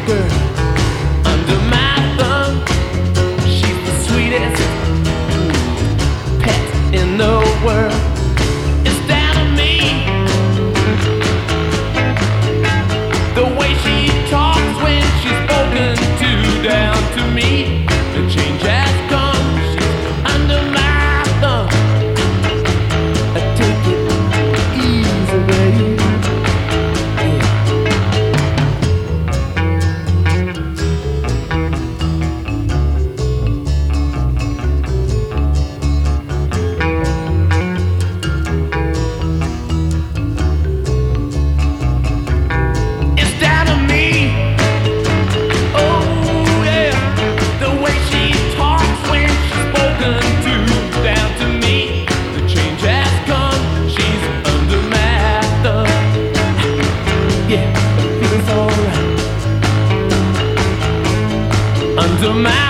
girl under my thumb. She's the sweetest pet in the world. It's down to me, the way she talks when she's spoken to. Down to me, the change has come. She's under my thumb. I take it easy, baby. Under my